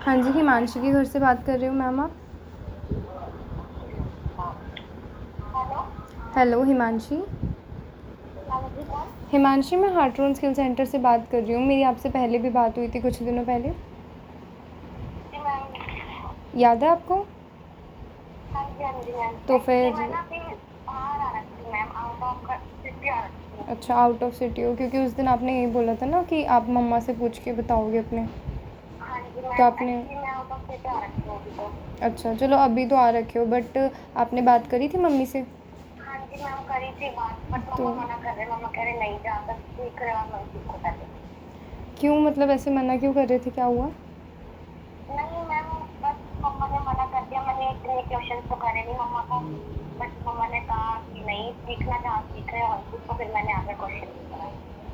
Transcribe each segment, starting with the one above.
हाँ जी, हिमांशी के घर से बात कर रही हूँ मैम आप। हेलो। हेलो हिमांशी। हाँ जी, कौन? हिमांशी, मैं हार्ट्रोन स्किल सेंटर से बात कर रही हूँ। मेरी आपसे पहले भी बात हुई थी कुछ दिनों पहले, जी मैम। याद है आपको? हाँ जी, हाँ जी मैम। तो एक्चुअली मैं फिर ना अभी बाहर आ रखी थी मैम, आउट ऑफ सिटी आ रखी थी। अच्छा, आउट ऑफ सिटी हो? क्योंकि उस दिन आपने यही बोला था ना कि आप मम्मा से पूछ के बताओगे अपने। हाँ जी तो मैम, आपने एक्चुअली मैं आउट ऑफ सिटी आ रखी हूँ अभी तो। अच्छा चलो, अभी तो आ रखे हो, बट आपने बात करी थी मम्मी से? हाँ जी मैम, करी थी बात, बट तो मम्मा मना कर रहे, मम्मा कह रहे नहीं जा तक सीख रहे और मैं सीखो पहले। क्यों, मतलब ऐसे मना क्यों कर रहे थे, क्या हुआ? नहीं मैम, बस मम्मा ने मना कर दिया। मैंने इतने क्वेश्चन तो करे नहीं मम्मा को, बट मम्मा ने कहा कि नहीं, सीखना जहाँ सीख रहे हो और सीखो, फिर मैंने आगे क्वेश्चन कराए।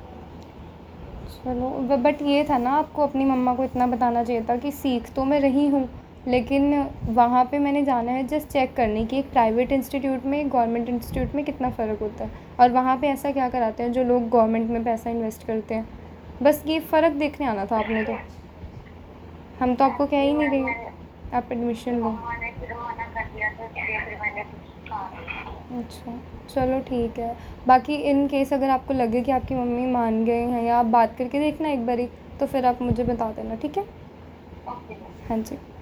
चलो, बट ये था ना, आपको अपनी मम्मा को इतना बताना चाहिए था कि सीख तो मैं रही हूँ, लेकिन वहाँ पे मैंने जाना है जस्ट चेक करने कि एक प्राइवेट इंस्टीट्यूट में, एक गवर्नमेंट इंस्टीट्यूट में कितना फ़र्क होता है, और वहाँ पे ऐसा क्या कराते हैं जो लोग गवर्नमेंट में पैसा इन्वेस्ट करते हैं। बस ये फ़र्क देखने आना था आपने तो। हम तो आपको कह ही एक्चुअली नहीं मैम रहे मैंने, आप एडमिशन लो। मम्मा ने फिर मना कर दिया तो इसलिए फिर मैंने कुछ कहा नहीं। अच्छा चलो ठीक है। बाकी इन केस अगर आपको लगे कि आपकी मम्मी मान गए हैं, या आप बात करके देखना एक बारी, तो फिर आप मुझे बता देना, ठीक है? ओके। हाँ जी।